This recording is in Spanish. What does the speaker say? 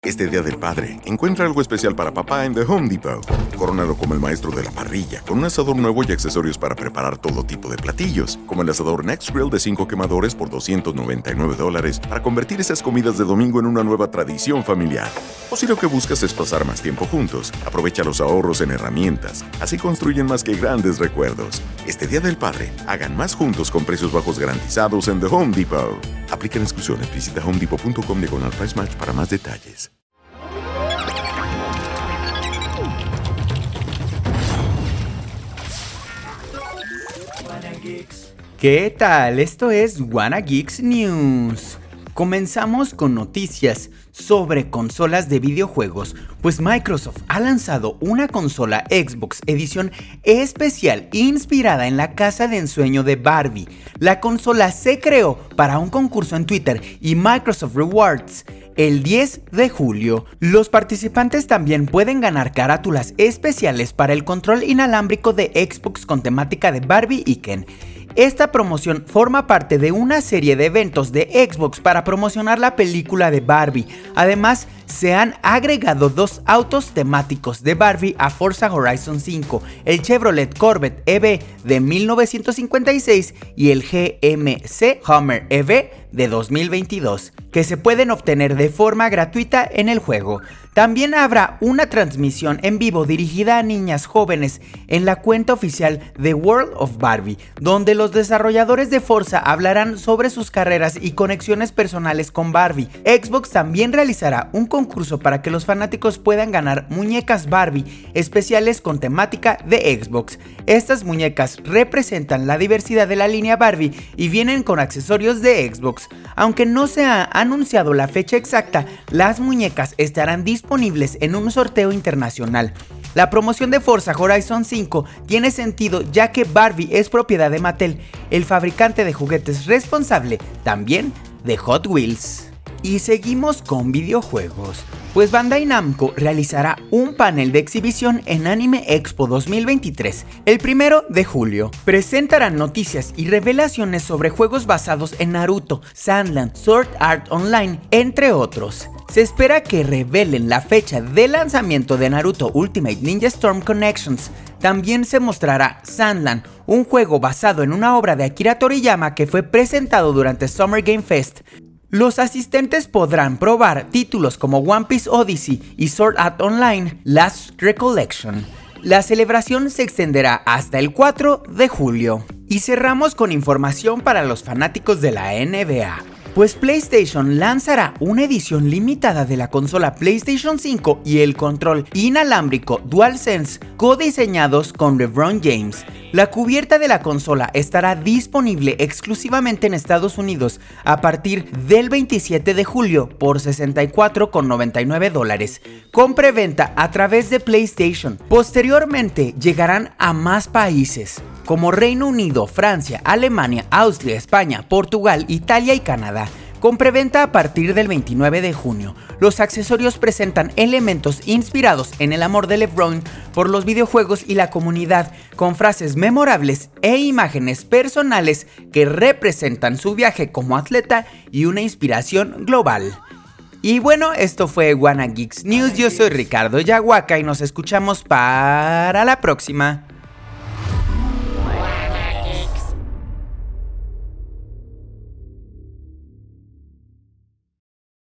Este Día del Padre, encuentra algo especial para papá en The Home Depot. Corónalo como el maestro de la parrilla, con un asador nuevo y accesorios para preparar todo tipo de platillos, como el asador Next Grill de 5 quemadores por $299 para convertir esas comidas de domingo en una nueva tradición familiar. O si lo que buscas es pasar más tiempo juntos, aprovecha los ahorros en herramientas. Así construyen más que grandes recuerdos. Este Día del Padre, hagan más juntos con precios bajos garantizados en The Home Depot. Aplican exclusiones. Visita homedepot.com/price match para más detalles. ¿Qué tal? Esto es Wanna Geeks News. Comenzamos con noticias sobre consolas de videojuegos, pues Microsoft ha lanzado una consola Xbox edición especial inspirada en la casa de ensueño de Barbie. La consola se creó para un concurso en Twitter y Microsoft Rewards el 10 de julio. Los participantes también pueden ganar carátulas especiales para el control inalámbrico de Xbox con temática de Barbie y Ken. Esta promoción forma parte de una serie de eventos de Xbox para promocionar la película de Barbie. Además, se han agregado 2 autos temáticos de Barbie a Forza Horizon 5, el Chevrolet Corvette EV de 1956 y el GMC Hummer EV de 2022, que se pueden obtener de forma gratuita en el juego. También habrá una transmisión en vivo dirigida a niñas jóvenes en la cuenta oficial de World of Barbie, donde los desarrolladores de Forza hablarán sobre sus carreras y conexiones personales con Barbie. Xbox también realizará un concurso para que los fanáticos puedan ganar muñecas Barbie especiales con temática de Xbox. Estas muñecas representan la diversidad de la línea Barbie y vienen con accesorios de Xbox. Aunque no se ha anunciado la fecha exacta, las muñecas estarán disponibles en un sorteo internacional. La promoción de Forza Horizon 5 tiene sentido ya que Barbie es propiedad de Mattel, el fabricante de juguetes responsable también de Hot Wheels. Y seguimos con videojuegos, pues Bandai Namco realizará un panel de exhibición en Anime Expo 2023, el 1 de julio. Presentarán noticias y revelaciones sobre juegos basados en Naruto, Sandland, Sword Art Online, entre otros. Se espera que revelen la fecha de lanzamiento de Naruto Ultimate Ninja Storm Connections. También se mostrará Sandland, un juego basado en una obra de Akira Toriyama que fue presentado durante Summer Game Fest. Los asistentes podrán probar títulos como One Piece Odyssey y Sword Art Online Last Recollection. La celebración se extenderá hasta el 4 de julio. Y cerramos con información para los fanáticos de la NBA. Pues PlayStation lanzará una edición limitada de la consola PlayStation 5 y el control inalámbrico DualSense codiseñados con LeBron James. La cubierta de la consola estará disponible exclusivamente en Estados Unidos a partir del 27 de julio por $64,99, con preventa a través de PlayStation. Posteriormente llegarán a más países como Reino Unido, Francia, Alemania, Austria, España, Portugal, Italia y Canadá, con preventa a partir del 29 de junio. Los accesorios presentan elementos inspirados en el amor de LeBron por los videojuegos y la comunidad, con frases memorables e imágenes personales que representan su viaje como atleta y una inspiración global. Y bueno, esto fue Wanna Geeks News. Yo soy Ricardo Yahuaca y nos escuchamos para la próxima.